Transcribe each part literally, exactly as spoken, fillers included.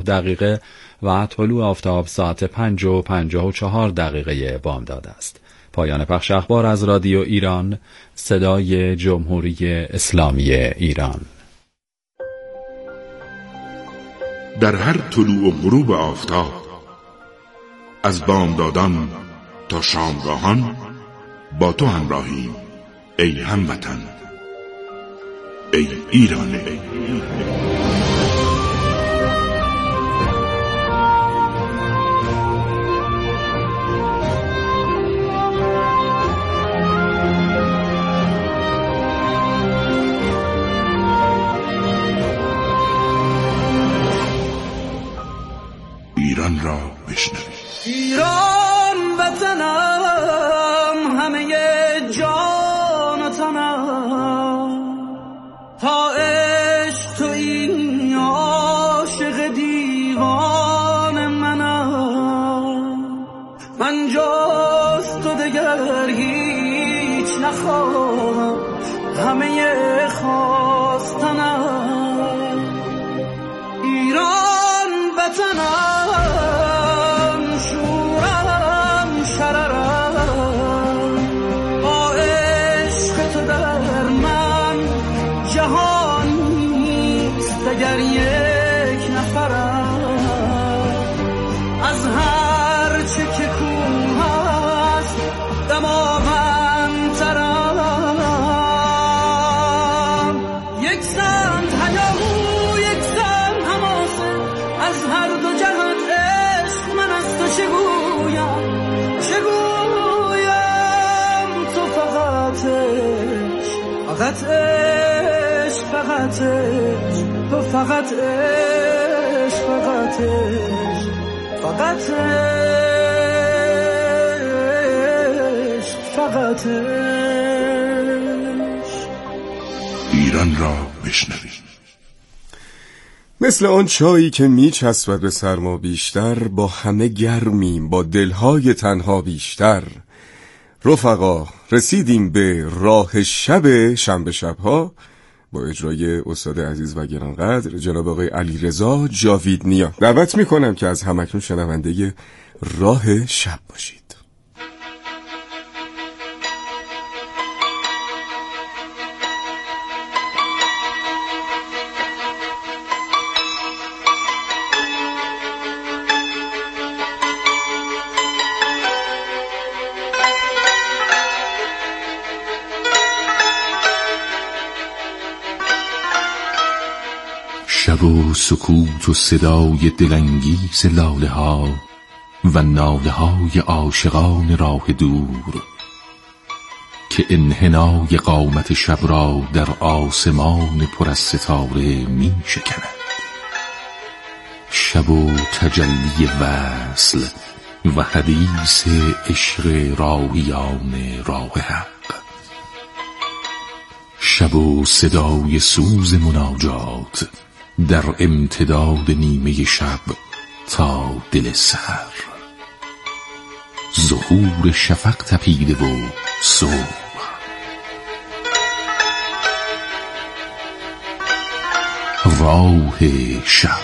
دقیقه و طلوع آفتاب ساعت پنج و پنجاه و چهار دقیقه بامداد است. پایان پخش اخبار از رادیو ایران، صدای جمهوری اسلامی ایران. در هر طلوع و غروب آفتاب، از بامدادان تا شامگاهان با تو همراهیم ای هموطن، ای ایران. ایران را بشنوید. ایران وطنم، همه جان و تنم، تا عشق تو این عاشق دیوان منم. من جز تو دگر هیچ نخواهم، همه خواستنم. ایران وطنم، اگر یک نفرم از هر چه که کوه هست دماغندترم. یک زن هیاهو، یک زن حماسه، از هر دو جهت عشق من از تو چگویم چگویم تو فقط عشق، فقط عشق، فقط عشق، تو فقط عشق، فقط عشق، فقط عشق، فقط عشق. ایران را بشنوید. مثل آن چایی که میچسبد به سرما بیشتر، با همه گرمیم، با دلهای تنها بیشتر. رفقا، رسیدیم به راه شب شنبه شبها با اجرای استاد عزیز و گرانقدر جناب آقای علیرضا جاویدنیا. دعوت میکنم که از همکنون شنونده راه شب باشید. شب و سکوت و صدای دلانگیز لاله ها و ناله های عاشقان راه دور که انحنای قامت شب را در آسمان پر از ستاره می شکند. شب و تجلی وصل و حدیث عشق راهیان راه حق. شب و صدای سوز مناجات در امتداد نیمه شب تا دل سحر. ظهور شفق تپیده و صبح. راه شب.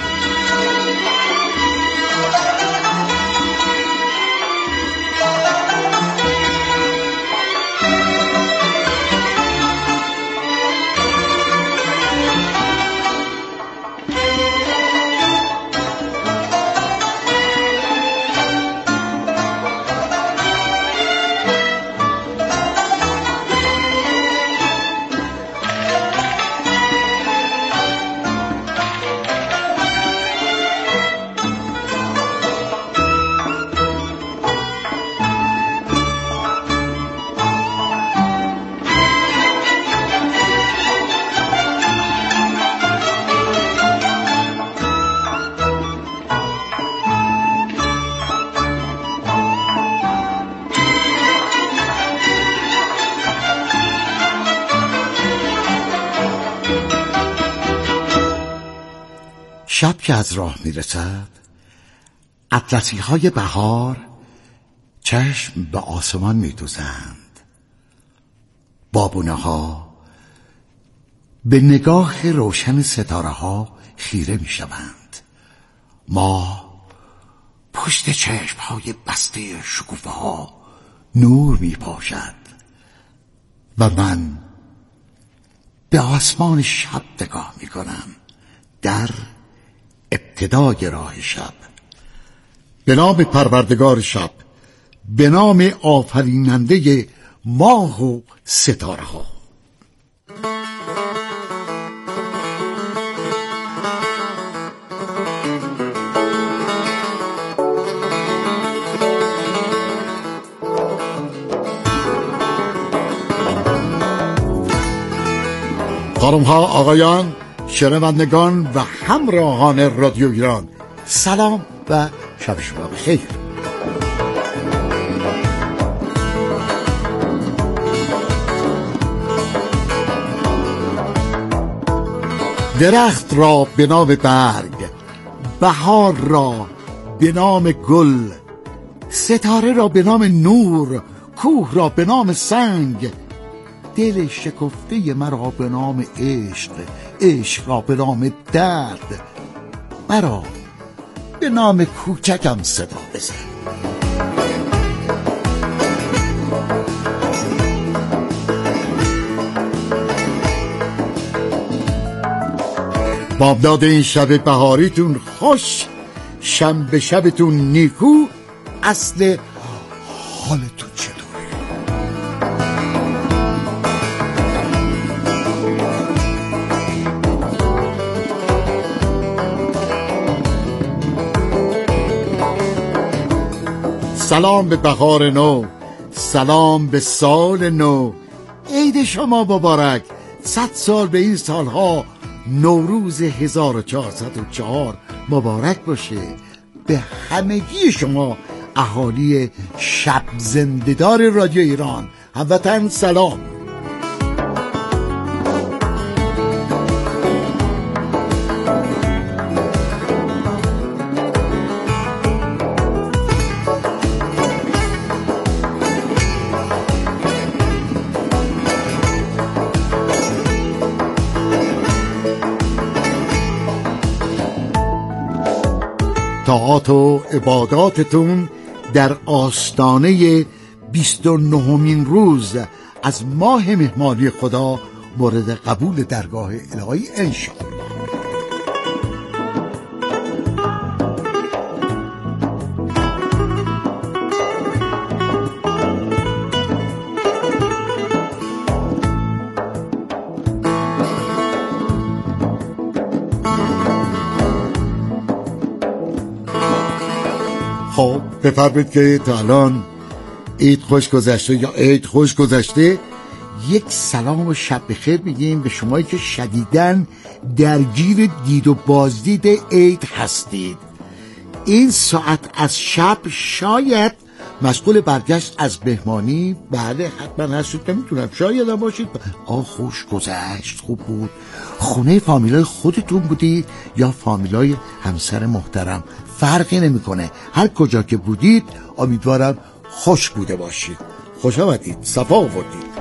شب که از راه میرسد، اطلسی های بهار چشم به آسمان میدوزند. بابونه ها به نگاه روشن ستاره ها خیره میشوند. ما پشت چشمهای بسته شکوفه ها نور می پاشد و من به آسمان شب نگاه می کنم در ابتدای راه شب. به نام پروردگار شب، به نام آفریننده ماه و ستاره ها. خانم‌ها، آقایان، شنوندگان و همراهان رادیو ایران، سلام و شب شما بخیر. درخت را به نام برگ، بهار را به نام گل، ستاره را به نام نور، کوه را به نام سنگ، دل شکفته مرا به نام عشق، عشق را به نام درد، مرا به نام کوچکم صدا بزن. بامداد این شب بهاریتون خوش، شنبه شبتون نیکو. اصل حالتون چطوره؟ سلام به بهار نو، سلام به سال نو. عید شما مبارک. صد سال به این سالها نوروز هزار و چهارصد و چهار مبارک باشه. به همگی شما اهالی شب زنده‌دار رادیو ایران هموطن سلام. طاعات و عباداتتون در آستانه بیست و نهمین روز از ماه مهمانی خدا مورد قبول درگاه الهی انشاءالله. خب بفرمایید که تا الان عید خوش گذشته یا عید خوش گذشته. یک سلام و شب بخیر میگیم به شمایی که شدیداً درگیر دید و بازدید عید هستید. این ساعت از شب شاید مشغول برگشت از مهمانی، بله حتما هستید، نمیتونم شاید هم باشید. آه خوش گذشت، خوب بود. خونه فامیلای خودتون بودید یا فامیلای همسر محترم، فرقی نمیکنه. هر کجا که بودید امیدوارم خوش بوده باشید. خوش آمدید، صفا آوردید.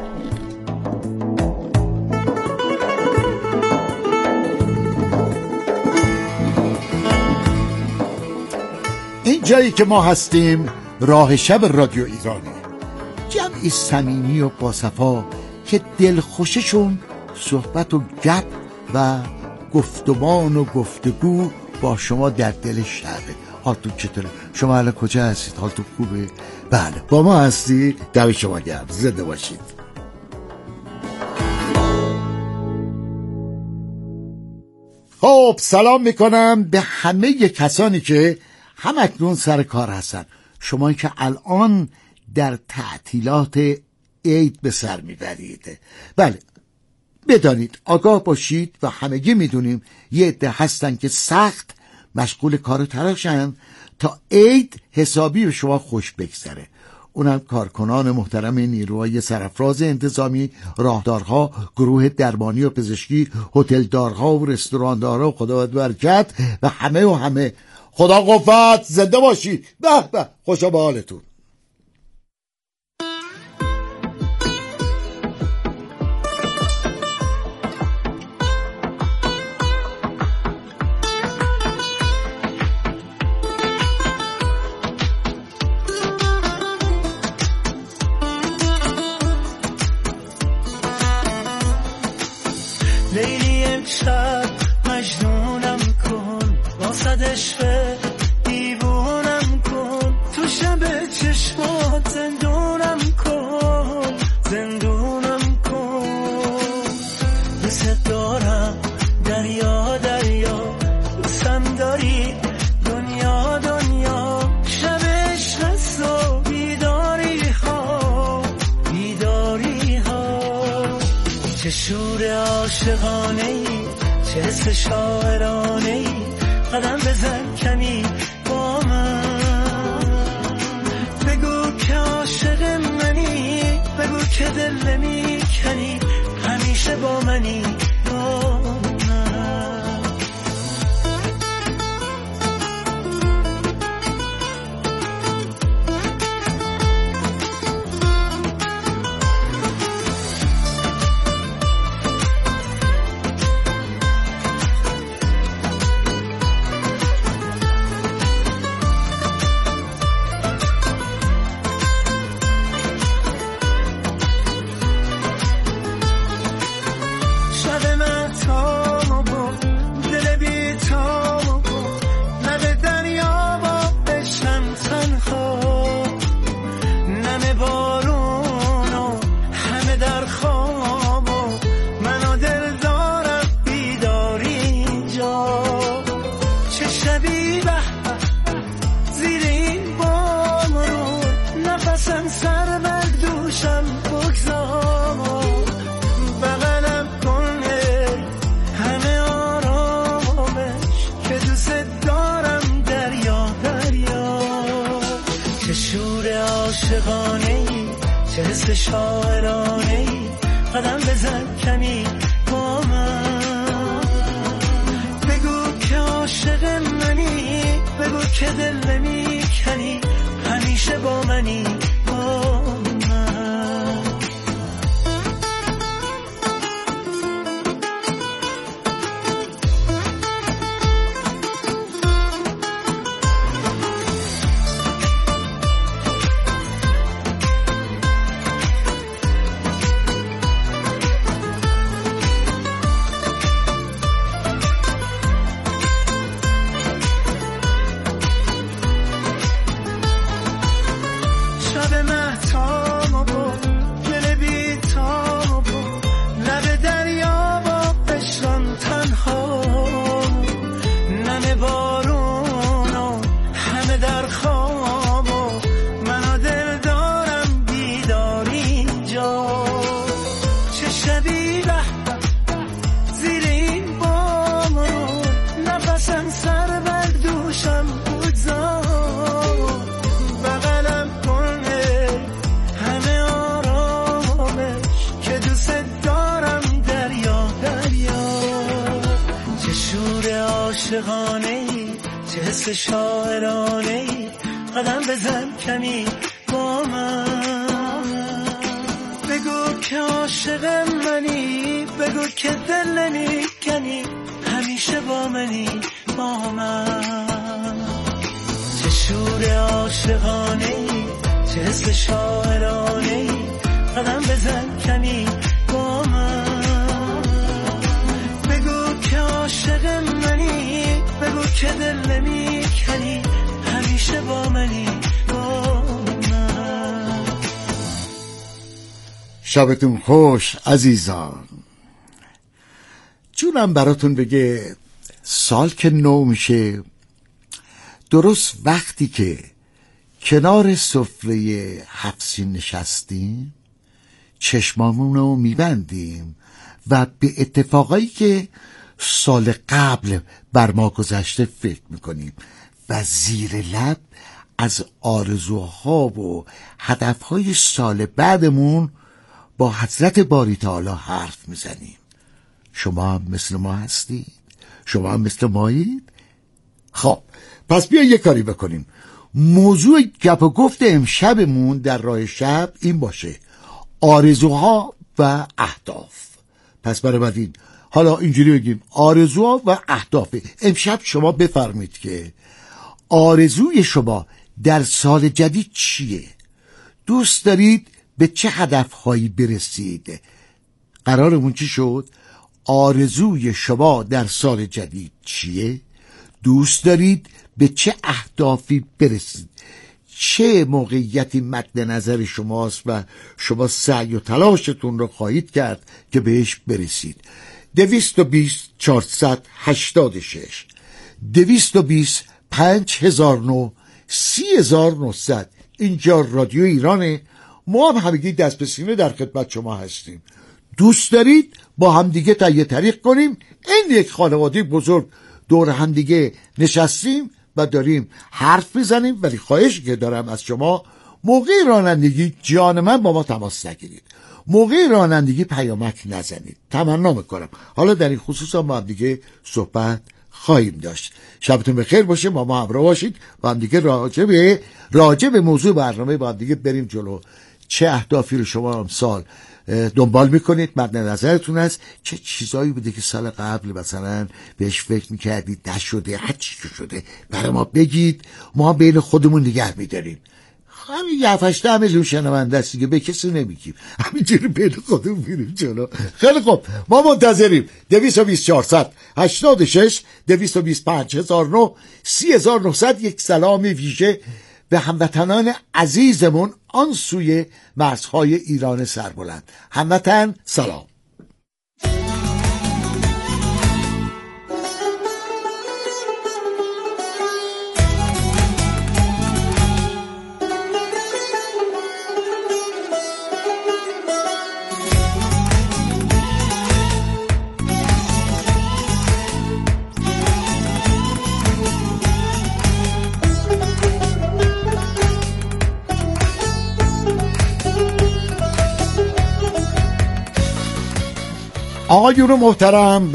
این جایی که ما هستیم راه شب رادیو ایرانه، جمعی صمیمی و باصفا که دلخوششون صحبت و گپ و گفتمان و گفتگو با شما در دل شهره. حالتون چطوره؟ شما الان کجا هستید؟ حالتون خوبه؟ بله با ما هستی؟ دم شما گرم، زنده باشید. خب سلام میکنم به همه کسانی که هم اکنون سر کار هستن، شما که الان در تعطیلات عید به سر میبرید. بله بدانید، آگاه باشید و همگی میدونیم یه عده هستن که سخت مشغول کار و تلاشن تا عید حسابی به شما خوش بگذره. اونم کارکنان محترم نیروهای سرافراز انتظامی، راهدارها، گروه درمانی و پزشکی، هتلدارها و رستوراندارها و خدا برکت و همه و همه. خدا قوت، زنده باشید. به به، خوشا به حالتون. عشق دیوونم کن، تو شب چشمات زندونم کن، زندونم کن. دوست دارم دریا دریا، دوستم داری دنیا دنیا. شب عشق و بیداری ها بیداری ها. چه شور عاشقانه ای، چه حس شاعرانه ای. قدم بزن کمی با من، بگو که عاشق منی، بگو که دل نمی کنی، همیشه با منی با من. شاعرانه ای، قدم بزن کمی با من، بگو که عاشق منی، بگو که دل نمی کنی، همیشه با منی با من. شاعرانه ای، قدم بزن کمی با من، بگو که عاشق منی، بگو که دل نمی کنی، همیشه با منی با من. چه شور عاشقانه ای، چه حس شاعرانه ای، قدم بزن کمی با من، بگو که عاشق منی، بگو که دل نمی کنی، همیشه با منی با من. شبتون خوش عزیزان. جونم براتون بگه سال که نو میشه، درست وقتی که کنار سفره هفسین نشستیم، چشمامونو میبندیم و به اتفاقایی که سال قبل بر ما گذشته فکر میکنیم و زیر لب از آرزوها و هدفهای سال بعدمون با حضرت باری تعالی حرف میزنیم. شما هم مثل ما هستید؟ شما هم مثل مایید؟ خب پس بیا یه کاری بکنیم. موضوع گپ و گفت امشبمون در راه شب این باشه: آرزوها و اهداف. پس بنابراین حالا اینجوری بگیم: آرزوها و اهداف. امشب شما بفرمایید که آرزوی شما در سال جدید چیه؟ دوست دارید به چه هدفهایی برسید؟ قرارمون چی شد؟ آرزوی شما در سال جدید چیه؟ دوست دارید به چه اهدافی برسید، چه موقعیتی مد نظر شماست و شما سعی و تلاشتون رو خواهید کرد که بهش برسید. دویست و بیست چهارصد هشتاد و شش دویست و بیست پنج هزار و نه سی هزار و نهصد. اینجا رادیو ایرانه، ما هم همگی دست به سینه در خدمت شما هستیم. دوست دارید با همدیگه تهیه طریق کنیم، این یک خانواده بزرگ دور همدیگه نشستیم و داریم حرف بزنیم، ولی خواهش که دارم از شما موقع رانندگی جان من با ما تماس نگیرید، موقع رانندگی پیامک نزنید. تمنا میکنم حالا در این خصوص هم با هم دیگه صحبت خواهیم داشت. شبتون بخیر باشه، با ما همراه باشید، با هم دیگه راجع به راجع به موضوع برنامه با هم دیگه بریم جلو. چه اهدافی رو شما امسال دنبال میکنید، مد نظرتون هست، چه چیزایی بوده که سال قبل مثلا بهش فکر میکردید نشده، هر چی که شده برای ما بگید، ما بین خودمون نگه میداریم. همین یه هفته میلیون شنونده است دیگه، به کسی نمیگیم، همینجوری بین خودمون میریم جلو. خیلی خوب، ما منتظریم. دویست و بیست چهارصد هشتاد و شش دویست و بیست پنج هزار و نه سی هزار و نهصد. یک سلام ویژه به هموطنان عزیزمون آن سوی مرزهای ایران سربلند. هموطن سلام. آقایون محترم،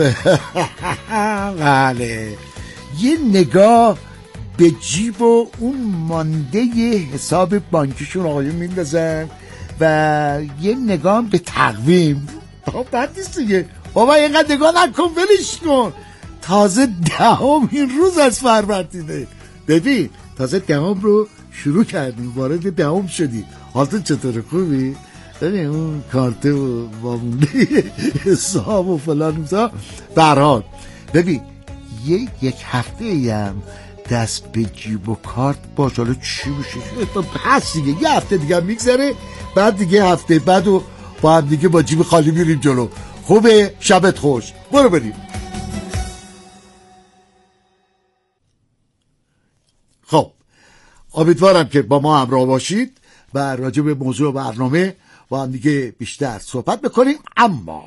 بله، یه نگاه به جیب و اون مانده حساب بانکیشون آقایون میندازن و یه نگاه به تقویم. بعد نیست دیگه بابا، اینقدر نگاه نکن، ولش کن. تازه دهم این روز از فروردینه، ببین تازه دهم رو شروع کردیم، وارد دهم شدی. حالتون چطوره؟ خوبی؟ ببین اون کارته و وامونده حساب و فلان میزا برحال. ببین یه یک هفته ایم دست به جیب و کارت باش، حالا چی میشه پس دیگه یه هفته دیگه میگذره، بعد دیگه هفته بعد و با هم دیگه با جیب خالی میریم جلو. خوبه؟ شبت خوش، برو بریم. خب امیدوارم که با ما همراه باشید و راجع به موضوع برنامه با هم دیگه بیشتر صحبت بکنیم. اما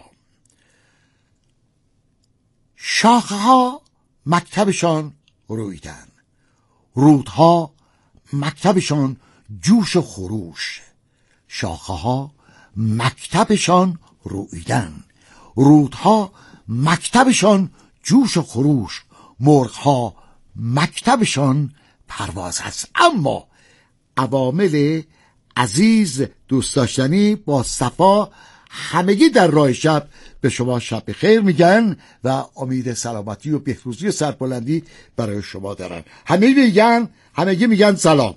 شاخه ها مکتبشان رویدن، رودها مکتبشان جوش و خروش. شاخه ها مکتبشان رویدن، رودها مکتبشان جوش و خروش، مرغها مکتبشان پرواز هست. اما عوامل عزیز دوست داشتنی با صفا همگی در راه شب به شما شب بخیر میگن و امید سلامتی و بهروزی و سربلندی برای شما دارن. همه میگن همگی میگن سلام.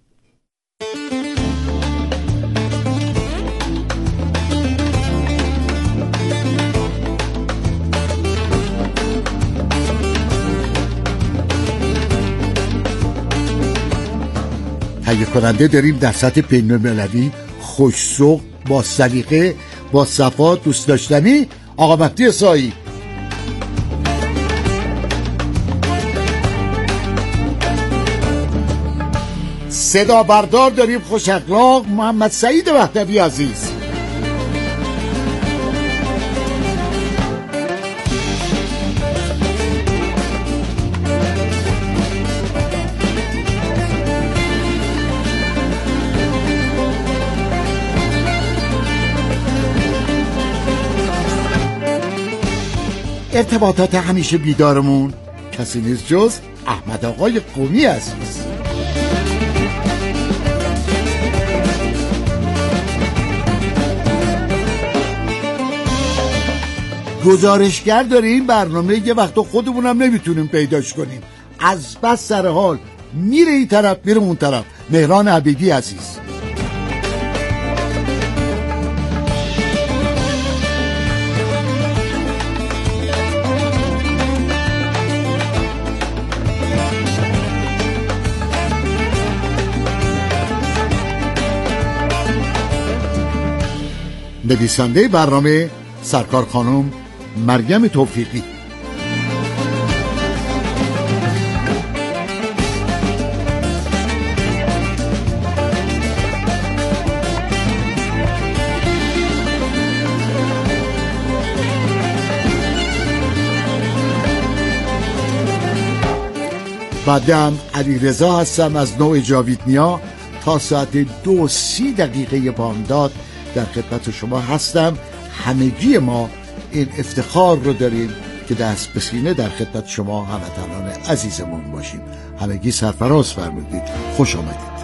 تهیه کننده داریم در سطح بین‌المللی، خوش‌ذوق، با سلیقه، با صفا، دوست داشتنی، آقا مهدی سایی. صدا بردار داریم خوش اخلاق، محمد سعید وحدوی عزیز. ارتباطات همیشه بیدارمون کسی نیست جز احمد آقای قومی عزیز. گزارشگر داره این برنامه، یه وقتا خودمونم نمیتونیم پیداش کنیم، از بس سر حال میره این طرف میره اون طرف. مهران عبیدی عزیز. نویسنده برنامه سرکار خانم مریم توفیقی. بعدم علی رضا هستم از نوع جاویدنیا. تا ساعت دو سی دقیقه بامداد در خدمت شما هستم. همگی ما این افتخار رو داریم که دست به سینه در خدمت شما هموطنان عزیزمون باشیم. همگی سرفراز فرمودید، خوش آمدید.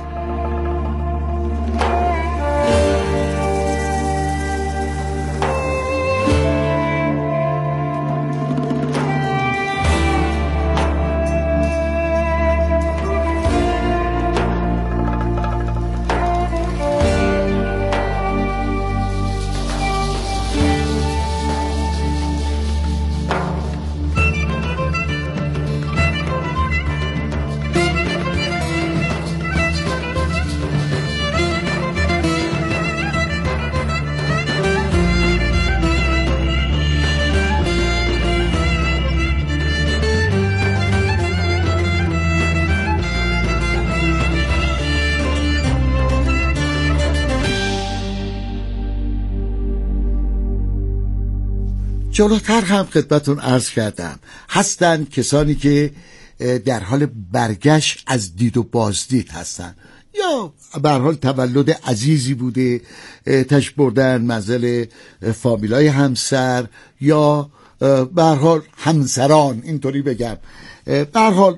جلوتر هم خدمتون عرض کردم هستن کسانی که در حال برگشت از دید و بازدید هستن، یا به هر حال تولد عزیزی بوده، تشریف بردن منزل فامیلای همسر، یا به هر حال همسران، اینطوری بگم، به هر حال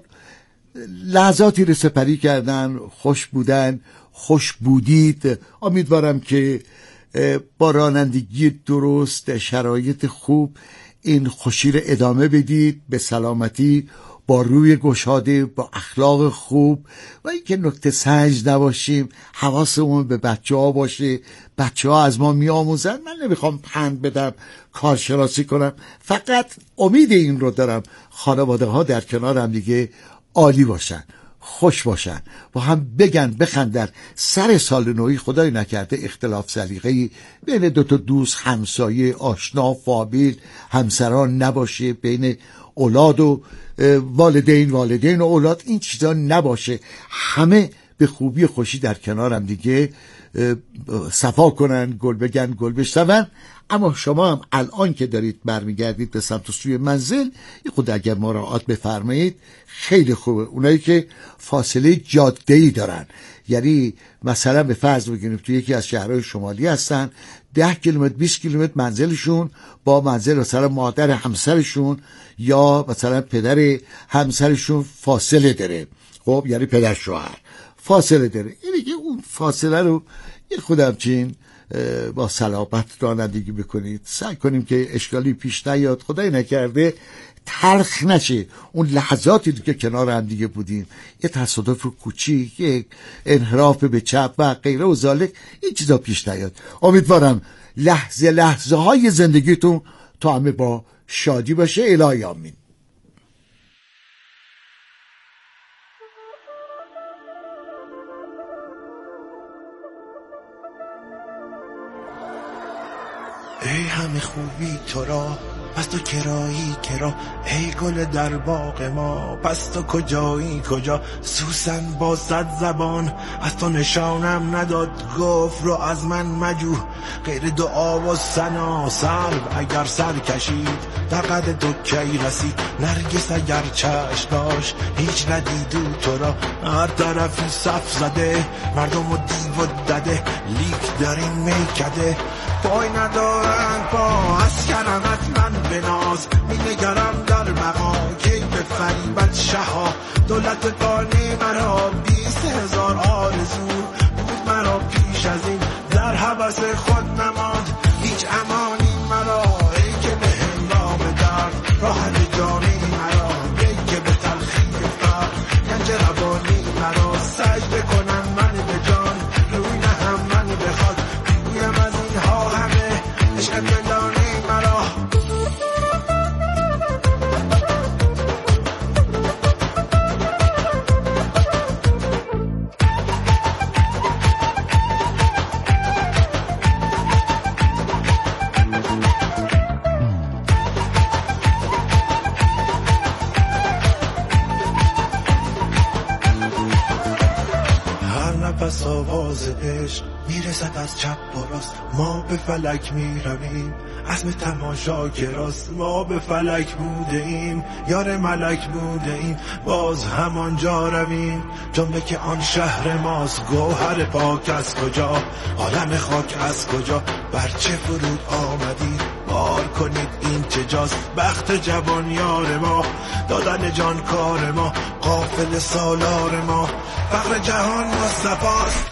لحظاتی رو سپری کردن، خوش بودن، خوش بودید. امیدوارم که با رانندگی درست، شرایط خوب این خوشی رو ادامه بدید، به سلامتی، با روی گشاده، با اخلاق خوب، و اینکه نکته سنج نباشیم، حواسمون به بچه ها باشه. بچه ها از ما می آموزن. من نمیخوام پند بدم، کارشناسی کنم، فقط امید این رو دارم خانواده ها در کنار هم دیگه عالی باشن، خوش باشن، با هم بگن بخندن. سر سال نوی خدای نکرده اختلاف سلیقه‌ای بین دو تا دوست، همسایه، آشنا، فامیل، همسران نباشه، بین اولاد و والدین، والدین و اولاد، این چیزا نباشه. همه به خوبی خوشی در کنار هم دیگه صفا کنن، گل بگن، گل بشنون. اما شما هم الان که دارید برمیگردید به سمت سوی منزل، یه خود اگر مراعات بفرمایید خیلی خوبه. اونایی که فاصله جاده‌ای دارن، یعنی مثلا به فرض بگیریم توی یکی از شهرهای شمالی هستن، ده کیلومتر بیست کیلومتر منزلشون با منزل مثلا مادر همسرشون یا مثلا پدر همسرشون فاصله داره، خب یعنی پدر شوهر فاصله داره، اینه که اون فاصله رو یه خود همچین با صلابت رانندگی بکنید. سعی کنیم که اشکالی پیش نیاد، خدای نکرده تلخ نشه اون لحظاتی که کنار هم دیگه بودیم، یه تصادف کوچیک، یک انحراف به چپ و غیره و ذالک، این چیزا پیش نیاد. امیدوارم لحظه لحظه های زندگیتون تا همه با شادی باشه. الهی آمین. ای همه خوبی تو را، پس تو کرایی کرا، ای گل در باغ ما، پس تو کجایی کجا. سوسن با صد زبان از تو نشانم نداد، گفت رو از من مجو غیر دعا و ثنا. سلب اگر سر کشید در قد تو کی رسید، نرگس اگر چشم داشت هیچ ندیدو تو را. هر طرفی صف زده مردم و دیو و دده، لیک در این میکده پای ندارن پا. از کرمت من بناز می نگرم در مقا، کی به فریبت شها دولت قانی مرا. بیست هزار آرزو بود مرا پیش از این، در حبس خود نماند هیچ امانی مرا. ای که به هنگام درد راحت جانی مرا، ای که به تلخی فرق گنج روانی مرا. سجده کنن من به جان، روی نهم من بخواد، بگویم از اینها همه عشق پنهانی مرا. نفس آواز عشق میرسد از چپ و راست. ما به فلک میرویم عزم تماشا کراست. ما به فلک بوده ایم یار ملک بوده ایم باز همانجا رویم. جمله که آن شهر ماست گوهر پاک از کجا عالم خاک از کجا بر چه فرود آمدید بار کنید این چه جاست. بخت جوان یار ما دادن جان کار ما قافل سالار ما فقر جهان مصطفاست.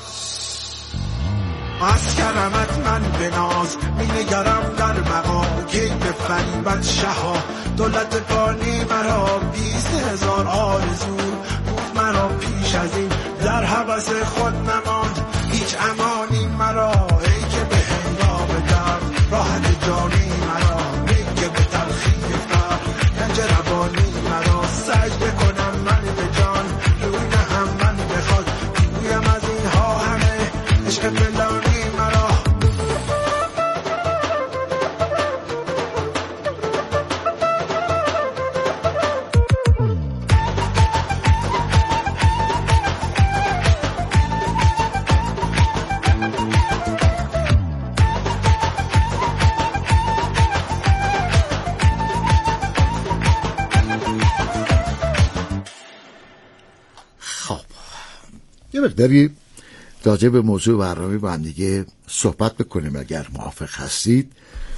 از کرمت من به ناز می نگرم در مقام کی به فریبت شها دولت فانی مرا بیست هزار آرزو بود مرا پیش از این در هوس خود نماند هیچ امانی مرا ای که به هنگام درد راحت جانی مرا ای که به تلخی فرق گنج روانی مرا سجده کنم من به جان روی نهم من بخواد گویم از اینها همه عشق فلانی مرا. یه مقداری راجع به موضوع برنامه با هم دیگه صحبت بکنیم اگر موافق هستید.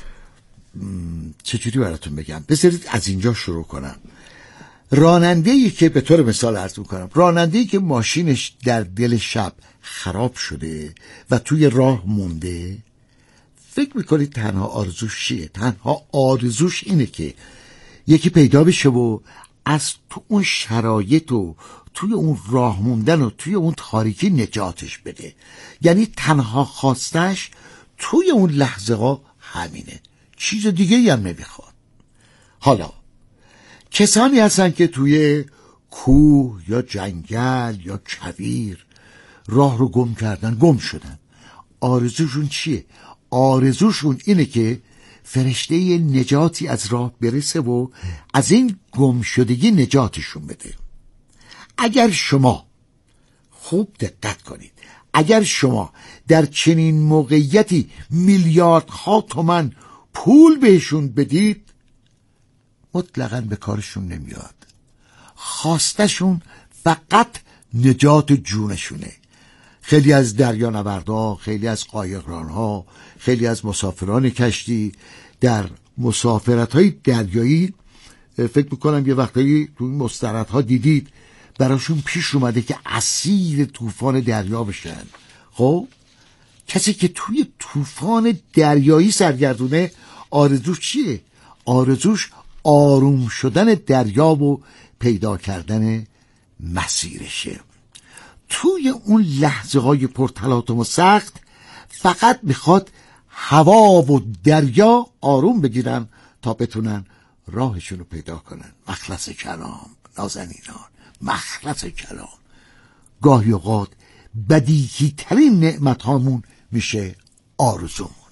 چجوری براتون بگم؟ بذارید از اینجا شروع کنم. راننده‌ای که به طور مثال عرض می‌کنم راننده‌ای که ماشینش در دل شب خراب شده و توی راه مونده، فکر میکنید تنها آرزوش چیه؟ تنها آرزوش اینه که یکی پیدا بشه و از تو اون شرایط و توی اون راه موندن و توی اون تاریکی نجاتش بده. یعنی تنها خواستش توی اون لحظه ها همینه، چیز دیگه هم نمیخواد. حالا کسانی هستن که توی کوه یا جنگل یا کویر راه رو گم کردن، گم شدن. آرزوشون چیه؟ آرزوشون اینه که فرشته نجاتی از راه برسه و از این گم شدگی نجاتشون بده. اگر شما خوب دقت کنید، اگر شما در چنین موقعیتی میلیاردها تومان پول بهشون بدید، مطلقاً به کارشون نمیاد. خواستشون فقط نجات جونشونه. خیلی از دریانوردها، خیلی از قایقرانها، خیلی از مسافران کشتی در مسافرت‌های دریایی فکر میکنم یه وقتایی تو این مستندها دیدید براشون پیش اومده که اسیر طوفان دریا بشن. خب کسی که توی طوفان دریایی سرگردونه آرزوش چیه؟ آرزوش آروم شدن دریا و پیدا کردن مسیرشه. توی اون لحظه های پرتلاطم و سخت فقط میخواد هوا و دریا آروم بگیرن تا بتونن راهشون رو پیدا کنن. مخلص کلام نازنینان، مخلص کلام. گاهی اوقات بدیهی ترین نعمت هامون میشه آرزو.